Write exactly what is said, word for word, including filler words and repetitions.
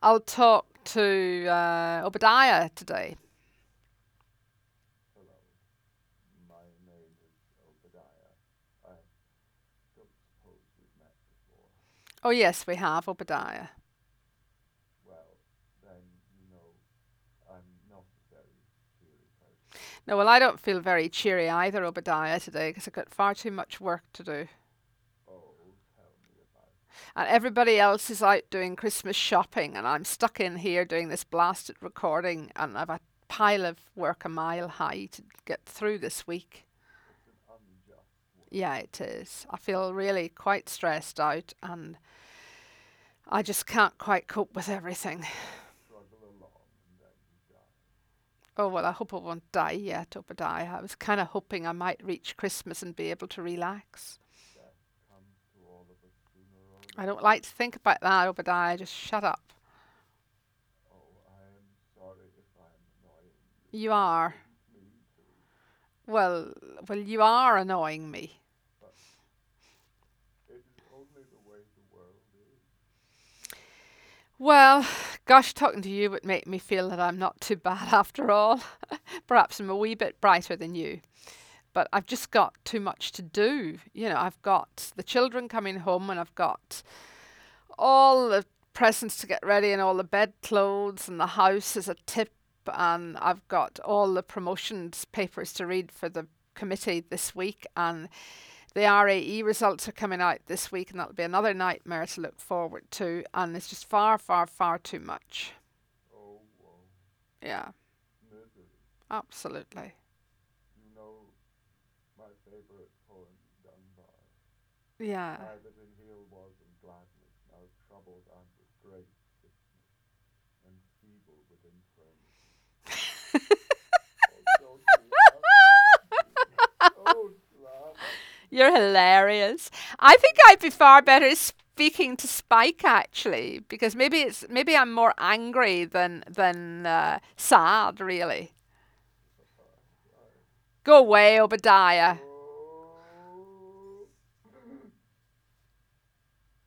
I'll talk to uh, Obadiah today. Hello, my name is Obadiah. I don't suppose we've met before. Oh, yes, we have Obadiah. Well, then you know I'm not a very cheery person. No, well, I don't feel very cheery either, Obadiah, today because I've got far too much work to do. Oh, tell me about it. And everybody else is out doing Christmas shopping, and I'm stuck in here doing this blasted recording, and I've a pile of work a mile high to get through this week. It's an unjust world. Yeah, it is. I feel really quite stressed out, and I just can't quite cope with everything. Struggle along and then you die. Oh, well, I hope I won't die yet, Obadiah. I was kind of hoping I might reach Christmas and be able to relax. Death comes to all of us sooner or I don't later. like to think about that, Obadiah. Just shut up. Oh, I am sorry if I'm annoying you. You I are. didn't mean to, Well, well, you are annoying me. but it is only the way the world is. Well, gosh, talking to you would make me feel that I'm not too bad after all. Perhaps I'm a wee bit brighter than you. But I've just got too much to do. You know, I've got the children coming home and I've got all the presents to get ready and all the bedclothes and the house is a tip and I've got all the promotions papers to read for the committee this week and the R A E results are coming out this week and that'll be another nightmare to look forward to and it's just far, far, far too much. Oh, woe, Yeah, misery. absolutely. You know my favorite poem, Dunbar. Yeah. I that in heal was in gladness, now troubled am with great sickness, and feeble with infirmity. Oh, don't laugh. Don't laugh. You're hilarious. I think I'd be far better speaking to Spike actually, because maybe it's maybe I'm more angry than than uh, sad, really. I, Go away, Obadiah. oh,